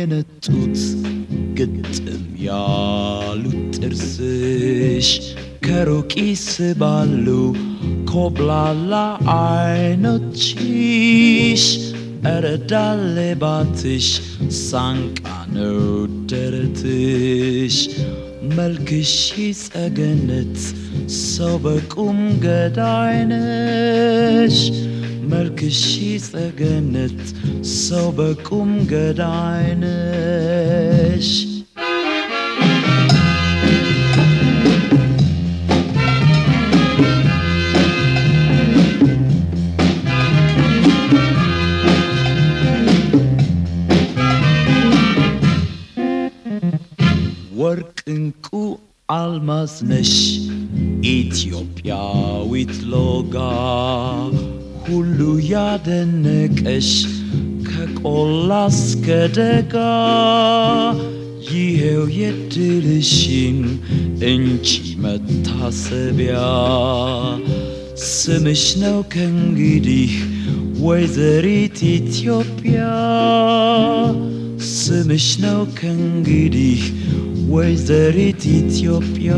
የነጡት ግጥም ያሉት ጥርስሽ ከሩቅ ይስባሉ ኮብላላ አይኖችሽ ኧረ ዳሌባትሽ ሳንቃ ነው ደረትሽ መልክሽ ጸገነት ሰው በቁም ገዳይ ነሽ መልክሽ ጸገነት ሰው በቁም ገዳይ ነሽ ወርቅ እንቁ አልማዝ ነሽ ኢትዮጵያዊት ሎጋ ሁሉ ያደነቀሽ ከቆላ እስከ ደጋ ይሄው የድልሽን እንጂ መታሰቢያ ስምሽ ነው ከእንግዲህ ወይዘሪት ኢትዮጵያ ስምሽ ነው ከእንግዲህ ወይዘሪት ኢትዮጵያ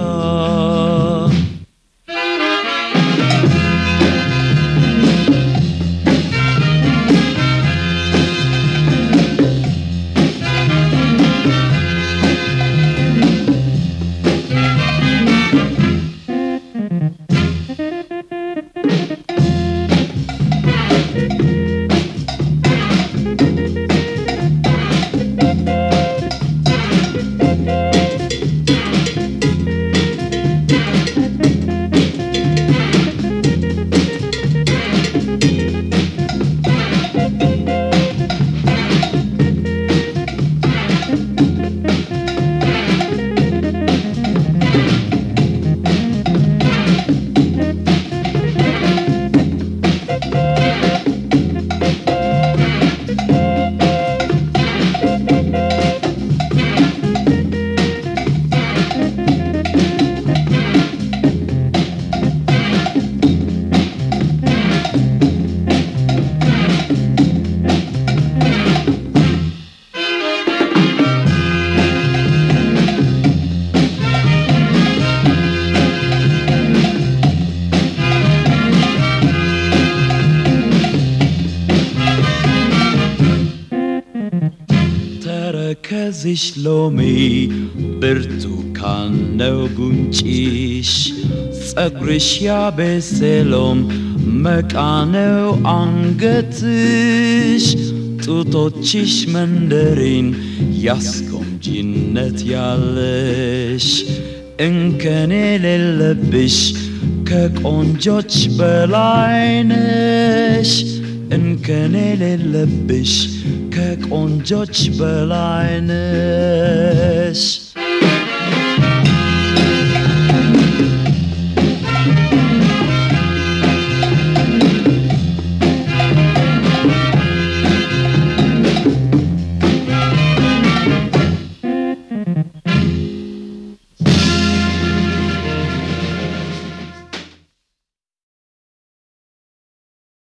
ተረከዝሽ ሎሚ ብርቱካን ነው ጉንጭሽ ጸጉርሽ ያቤሴሎም መቃ ነው አንገትሽ ጡቶችሽ መንደሪን ያስቆምጂነት ያለሽ እንከን የሌለብሽ ከቆንጆች በላይ ነሽ እንከን የሌለብሽ ከቆንጆች በላይ ነሽ